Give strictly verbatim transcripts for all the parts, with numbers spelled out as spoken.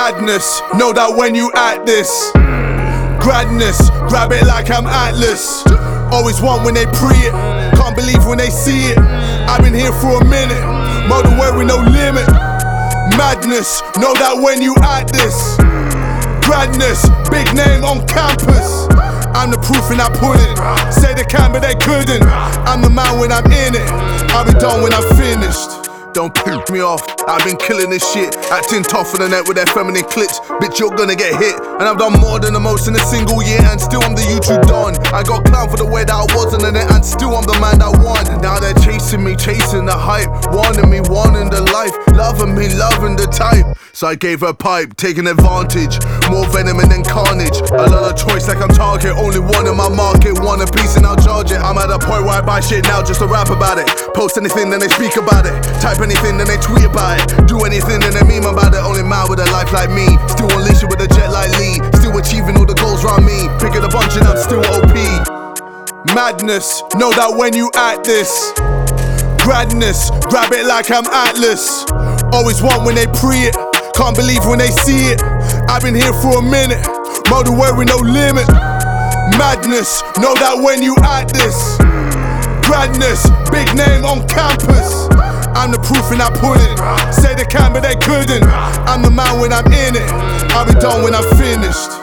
Madness, know that when you act this. Gradness, grab it like I'm Atlas. Always want when they pre it, can't believe when they see it. I've been here for a minute, modern way with no limit. Madness, know that when you act this. Gradness, big name on campus. I'm the proof in that pudding. Say they can but they couldn't. I'm the man when I'm in it, I'll be done when I'm finished. Don't piss me off, I've been killing this shit. Acting tough on the net with their feminine clips. Bitch, you're gonna get hit. And I've done more than the most in a single year, and still I'm the YouTube don. I got clown for the way that I was on the net, and still I'm the man that won. Now they're chasing me, chasing the hype, wanting me, wanting the life, loving me, loving the type. So I gave her pipe, taking advantage, more venom and then carnage. A lot of choice like I'm Target, only one in my market, one a piece and I'll charge it. I'm at a point where I buy shit now just to rap about it. Post anything then they speak about it, type anything then they tweet about it. Do anything then they meme about it. Only man with a life like me, still unleashing with a jet like Lee, still achieving all the goals around me. Picking a bunch and I'm still O P. Madness, know that when you act this. Gradness, grab it like I'm Atlas. Always want when they pre it, can't believe when they see it. I've been here for a minute, modern way with no limit. Madness, know that when you act this. Gradness, big name on campus. I'm the proof in that pudding. Say they can but they couldn't. I'm the man when I'm in it, I'll be done when I'm finished.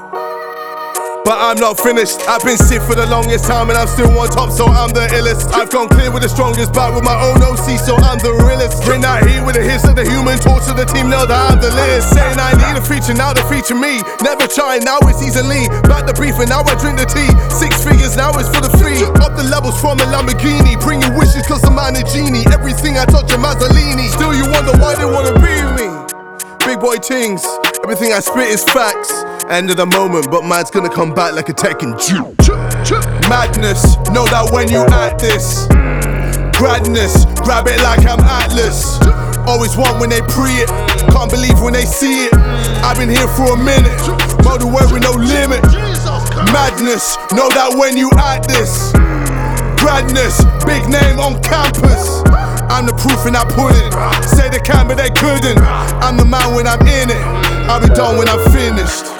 But I'm not finished, I've been sick for the longest time and I'm still on top, so I'm the illest. I've gone clear with the strongest, back with my own O C, so I'm the realest. Bring that heat with the hits of the human torch to the team, know that I'm the list. Saying I need a feature, now they feature me. Never trying, now it's easily. Back the beef and now I drink the tea. Six figures, now it's for the free. Up the levels from a Lamborghini, bringing wishes cause I'm a genie. Everything I touch a Mazzolini. Still you wonder why they wanna be with me. Big boy things, everything I spit is facts. End of the moment, but man's gonna come back like a Tekken Jew. Madness, know that when you act this. Gradness, grab it like I'm Atlas. Always want when they pre it, can't believe when they see it. I've been here for a minute, modern way with no limit. Madness, know that when you act this. Gradness, big name on campus. I'm the proof in that pudding. Say they can but they couldn't. I'm the man when I'm in it, I'll be done when I'm finished.